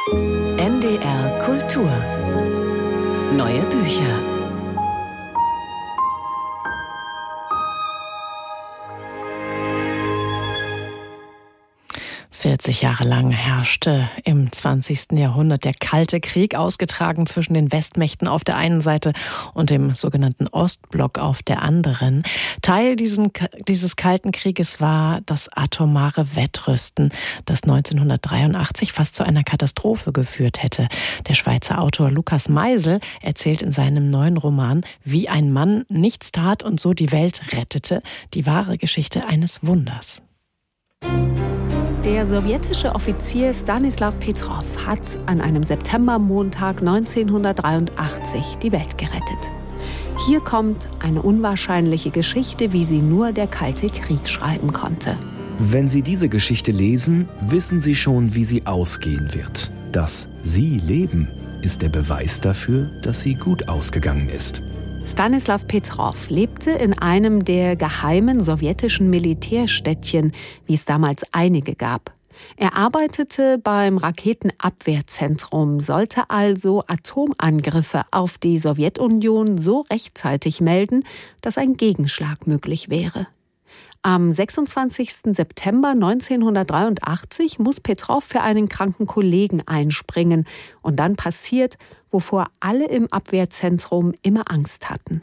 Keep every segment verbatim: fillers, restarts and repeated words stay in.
N D R Kultur. Neue Bücher. vierzig Jahre lang herrschte im zwanzigsten Jahrhundert der Kalte Krieg, ausgetragen zwischen den Westmächten auf der einen Seite und dem sogenannten Ostblock auf der anderen. Teil diesen, dieses Kalten Krieges war das atomare Wettrüsten, das neunzehnhundertdreiundachtzig fast zu einer Katastrophe geführt hätte. Der Schweizer Autor Lukas Meisel erzählt in seinem neuen Roman Wie ein Mann nichts tat und so die Welt rettete, die wahre Geschichte eines Wunders. Der sowjetische Offizier Stanislaw Petrov hat an einem Septembermontag neunzehnhundertdreiundachtzig die Welt gerettet. Hier kommt eine unwahrscheinliche Geschichte, wie sie nur der Kalte Krieg schreiben konnte. Wenn Sie diese Geschichte lesen, wissen Sie schon, wie sie ausgehen wird. Dass Sie leben, ist der Beweis dafür, dass sie gut ausgegangen ist. Stanislaw Petrov lebte in einem der geheimen sowjetischen Militärstädtchen, wie es damals einige gab. Er arbeitete beim Raketenabwehrzentrum, sollte also Atomangriffe auf die Sowjetunion so rechtzeitig melden, dass ein Gegenschlag möglich wäre. Am sechsundzwanzigsten September neunzehnhundertdreiundachtzig muss Petrov für einen kranken Kollegen einspringen. Und dann passiert, wovor alle im Abwehrzentrum immer Angst hatten.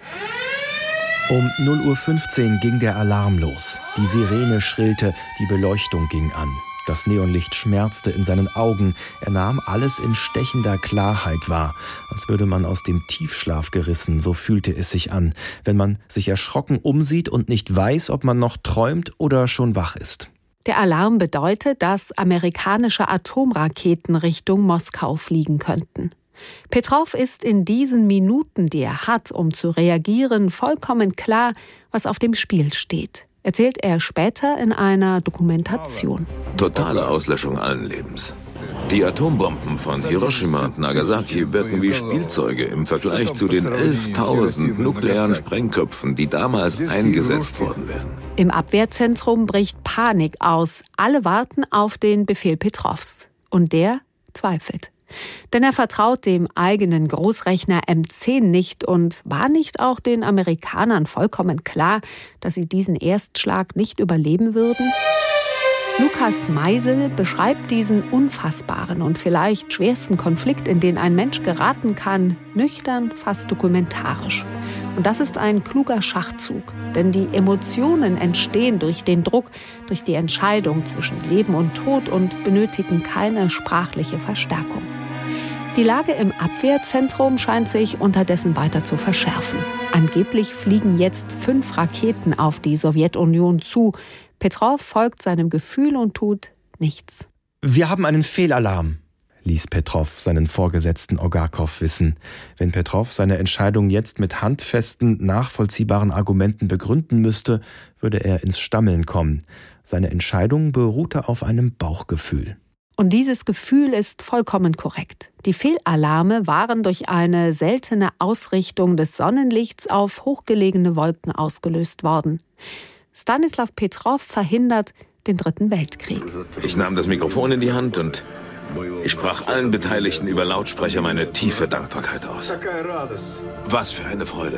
Um null Uhr fünfzehn ging der Alarm los. Die Sirene schrillte, die Beleuchtung ging an. Das Neonlicht schmerzte in seinen Augen. Er nahm alles in stechender Klarheit wahr, als würde man aus dem Tiefschlaf gerissen, so fühlte es sich an, wenn man sich erschrocken umsieht und nicht weiß, ob man noch träumt oder schon wach ist. Der Alarm bedeutet, dass amerikanische Atomraketen Richtung Moskau fliegen könnten. Petrov ist in diesen Minuten, die er hat, um zu reagieren, vollkommen klar, was auf dem Spiel steht. Erzählt er später in einer Dokumentation. Totale Auslöschung allen Lebens. Die Atombomben von Hiroshima und Nagasaki wirken wie Spielzeuge im Vergleich zu den elftausend nuklearen Sprengköpfen, die damals eingesetzt worden wären. Im Abwehrzentrum bricht Panik aus. Alle warten auf den Befehl Petrovs. Und der zweifelt. Denn er vertraut dem eigenen Großrechner M zehn nicht und war nicht auch den Amerikanern vollkommen klar, dass sie diesen Erstschlag nicht überleben würden? Lukas Meisel beschreibt diesen unfassbaren und vielleicht schwersten Konflikt, in den ein Mensch geraten kann, nüchtern, fast dokumentarisch. Und das ist ein kluger Schachzug, denn die Emotionen entstehen durch den Druck, durch die Entscheidung zwischen Leben und Tod und benötigen keine sprachliche Verstärkung. Die Lage im Abwehrzentrum scheint sich unterdessen weiter zu verschärfen. Angeblich fliegen jetzt fünf Raketen auf die Sowjetunion zu. Petrov folgt seinem Gefühl und tut nichts. Wir haben einen Fehlalarm, ließ Petrov seinen Vorgesetzten Ogarkow wissen. Wenn Petrov seine Entscheidung jetzt mit handfesten, nachvollziehbaren Argumenten begründen müsste, würde er ins Stammeln kommen. Seine Entscheidung beruhte auf einem Bauchgefühl. Und dieses Gefühl ist vollkommen korrekt. Die Fehlalarme waren durch eine seltene Ausrichtung des Sonnenlichts auf hochgelegene Wolken ausgelöst worden. Stanislaw Petrov verhindert den Dritten Weltkrieg. Ich nahm das Mikrofon in die Hand und ich sprach allen Beteiligten über Lautsprecher meine tiefe Dankbarkeit aus. Was für eine Freude.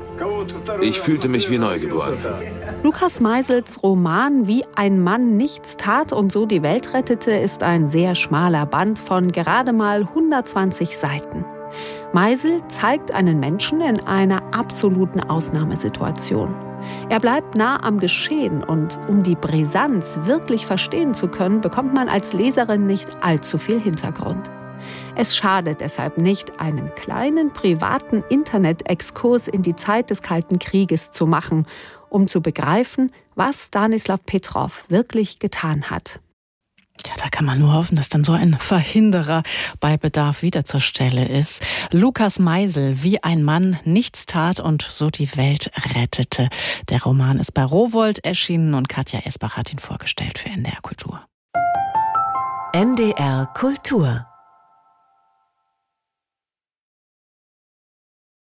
Ich fühlte mich wie neugeboren. Lukas Meisels Roman Wie ein Mann nichts tat und so die Welt rettete ist ein sehr schmaler Band von gerade mal hundertzwanzig Seiten. Meisel zeigt einen Menschen in einer absoluten Ausnahmesituation. Er bleibt nah am Geschehen und um die Brisanz wirklich verstehen zu können, bekommt man als Leserin nicht allzu viel Hintergrund. Es schadet deshalb nicht, einen kleinen privaten Internet-Exkurs in die Zeit des Kalten Krieges zu machen, um zu begreifen, was Stanislaw Petrov wirklich getan hat. Ja, da kann man nur hoffen, dass dann so ein Verhinderer bei Bedarf wieder zur Stelle ist. Lukas Meisel, Wie ein Mann nichts tat und so die Welt rettete. Der Roman ist bei Rowohlt erschienen und Katja Esbach hat ihn vorgestellt für N D R Kultur. N D R Kultur